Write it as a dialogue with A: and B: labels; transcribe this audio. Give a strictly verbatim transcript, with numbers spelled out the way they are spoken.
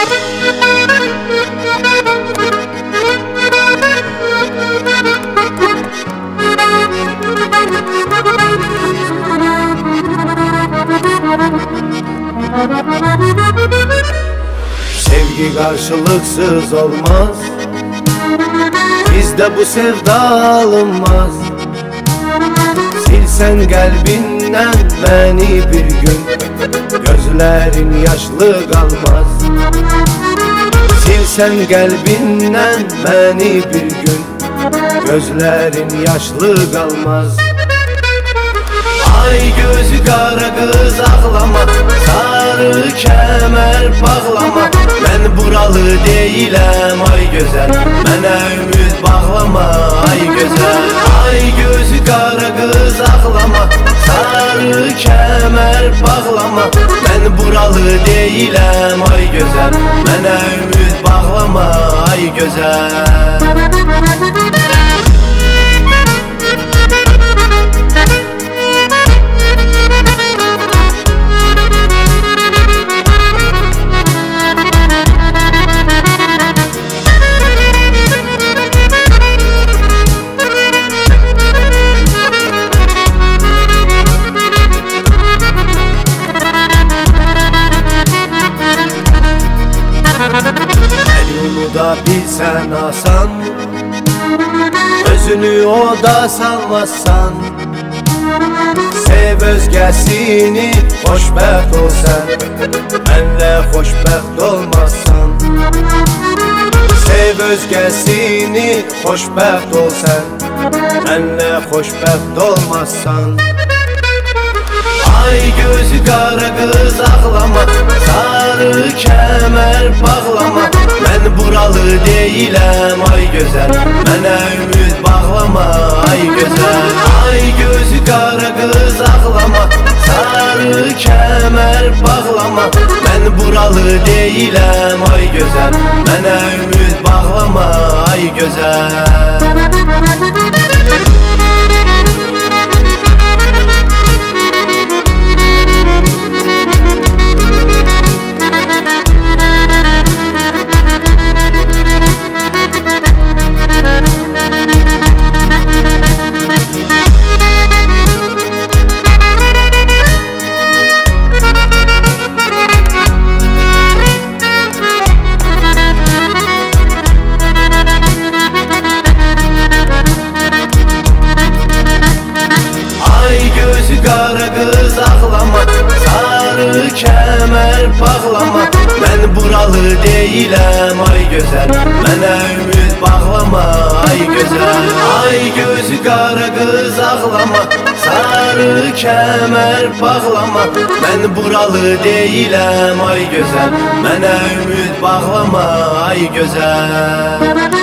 A: Sevgi karşılıksız olmaz, bizde bu sevda alınmaz. Silsen kalbinden beni bir gün, gözlerin yaşlı kalmaz. Silsen kalbinden beni bir gün, gözlerin yaşlı kalmaz. Ay gözü kara kız ağlama, sarı kemer bağlama. Ben buralı değilim ay güzel, mənə ümid bağlama ay güzel. Ay gözü kara kız ağlama, sarı kemer bağlama. Ben buralı değilim ay güzel, mənə ümid bağlama ay güzel. Da bilsen asan, özünü o da salmazsan. Sev özgəsini, xoşbəxt ol sən, mənlə xoşbəxt olmazsan. Sev özgəsini, xoşbəxt ol sən, mənlə xoşbəxt olmazsan. Ay gözü kara kız ağlama, sarı kemer bağlama. Ben buralı değilim ay güzel, mənə ümid bağlama ay güzel. Ay gözü kara kız ağlama, sarı kemer bağlama. Ben buralı değilim ay güzel, mənə ümid bağlama ay güzel. Kara kız ağlama, sarı kemer bağlama. Ben buralı değilim ay güzel, mənə ümid bağlama ay güzel. Ay gözü kara kız ağlama, sarı kemer bağlama. Ben buralı değilim ay güzel, mənə ümid bağlama ay güzel.